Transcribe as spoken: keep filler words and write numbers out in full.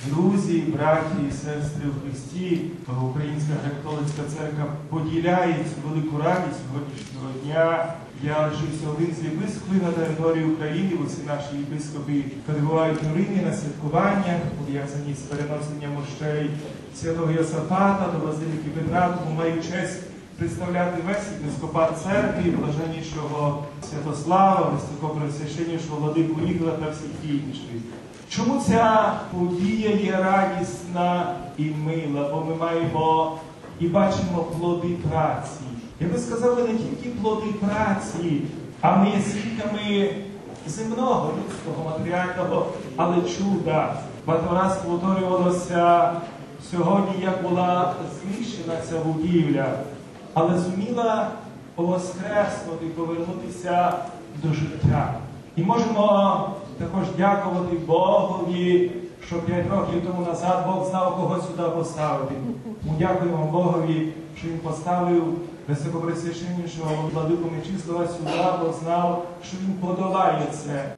Друзі, браті і сестри у Христі, Українська греко-католицька церква поділяє цю велику радість сьогоднішнього дня. Я лишився один з єпископів на території України, усі наші єпископи перебувають у Римі на святкуваннях, пов'язані з переносенням мощей святого Йосафата до Базиліки Петра, тому маю честь представляти весь єпископат церкви, блаженнішого Святослава, високопресвященнішого владику Ігора та всіх інших. Чому ця подія є радісна і мила? Бо ми маємо і бачимо плоди праці. Я би сказав, не тільки плоди праці, а ми є свідками земного, людського, матеріального, але чуда. Багато раз повторювалося сьогодні, як була знищена ця будівля, але зуміла воскреснути, повернутися до життя. І можемо також дякувати Богові, що п'ять років тому назад Бог знав, кого сюди поставити. Ми дякуємо Богові, що Він поставив високопресвященнішого владику Мечислава сюди, бо знав, що Він подолає це.